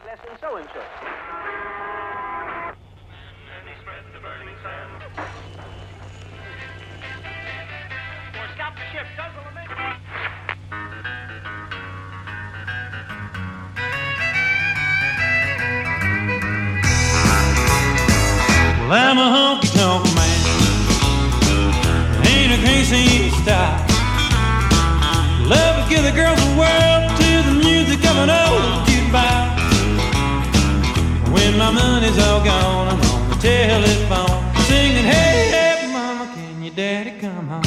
less than so-and-so. Stop the ship, guzzle them in. Well, I'm a honky-tonk man, ain't a crazy style. Love to give the girls the world to the music of an old jukebox. When my money's all gone, I'm on the telephone singing, hey, hey, mama, can your daddy come home?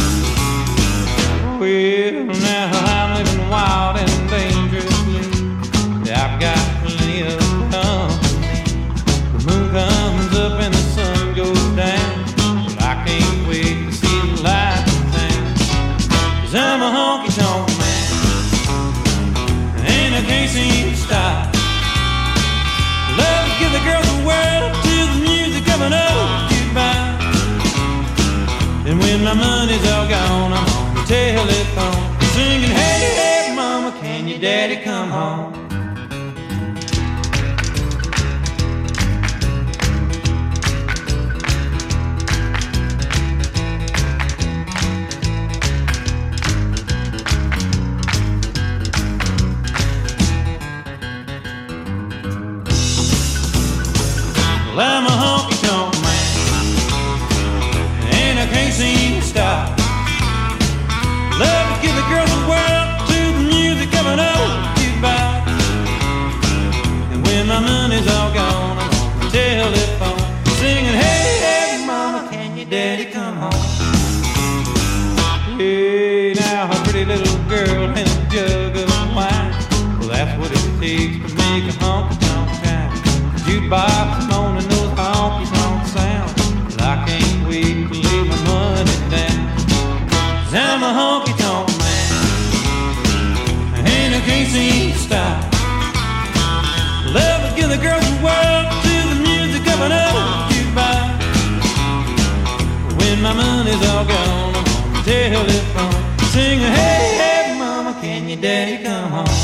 Well, now I'm living wild and dangerously. I've got plenty of company. The moon comes up and the sun goes down. But I can't wait to see the light in town. 'Cause I'm a honky-tonk man, and I can't seem to stop. Love to give the girls the world to the music of an old jukebox. And when my money's all gone, I'm on the telephone singing, hey, hey, mama, can your daddy come home? Well, I'm a honky-tonk man, and I can't seem to stop. Love to give the girls the world to the music of an old jukebox. And when my money's all gone, I'm on the telephone singing, hey, hey, mama, can your daddy come home? Hey, now a pretty little girl and a jug of wine. Well, that's what it takes to make a honky-tonk time. Jukebox moaning those honky-tonk sounds. But I can't wait to lay my money down. 'Cause I'm a honky-tonk man, and I can't seem to stop. Love to give the girls the world to the music of an old jukebox. When my money's all gone, I'm on the telephone singing, hey, hey, mama, can your daddy come home?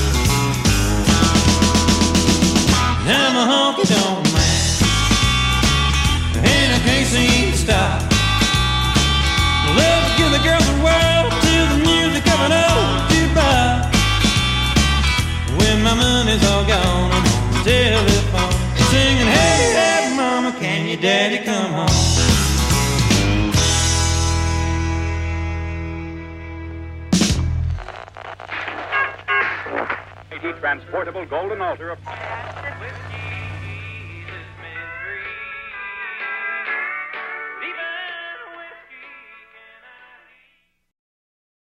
I'm a honky-tonk man, and I can't seem to stop. Love to give the girls the world to the music of an old jukebox. When my money's all gone, I'm on the telephone singing, hey, hey, mama, can your daddy come home? Transportable golden altar of whiskey.